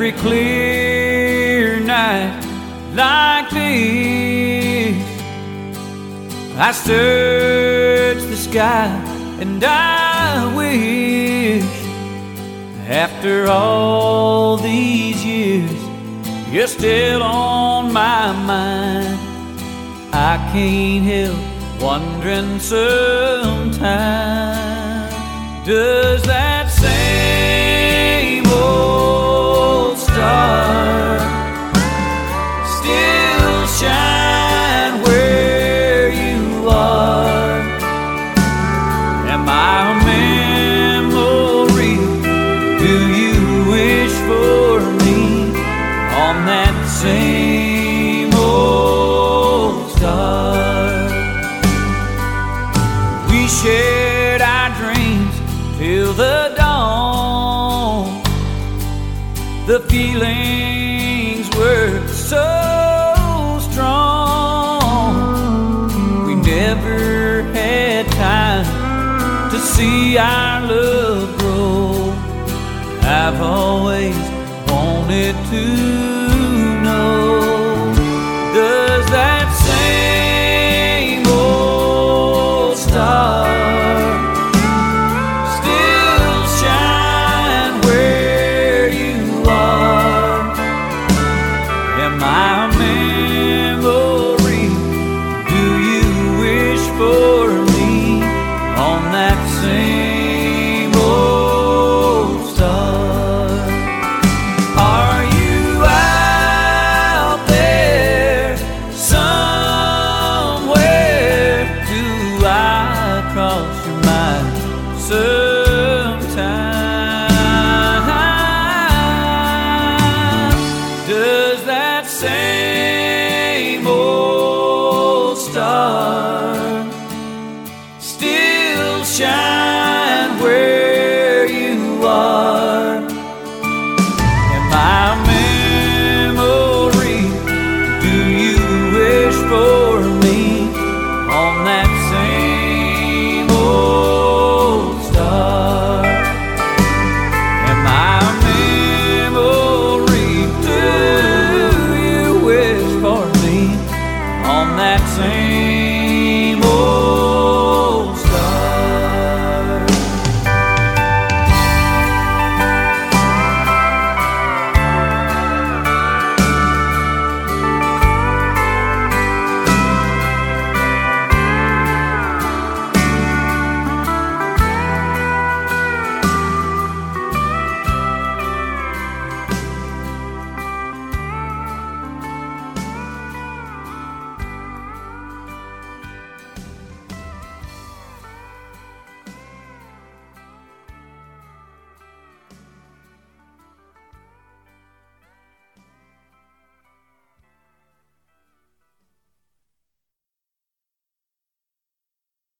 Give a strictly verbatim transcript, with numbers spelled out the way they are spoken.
every clear night like this, I search the sky and I wish, after all these years, you're still on my mind. I can't help wondering sometimes, does that same old star still shine where you are? Am I a memory? Do you wish for me on that same old star? We shared our dreams till the dawn. The feelings were so strong. We never had time to see our love grow. I've always wanted to know, does that same old star still shine where you are? Am I a memory? Do you wish for me on that same old star? Are you out there somewhere? Do I cross your mind sometime? Does that say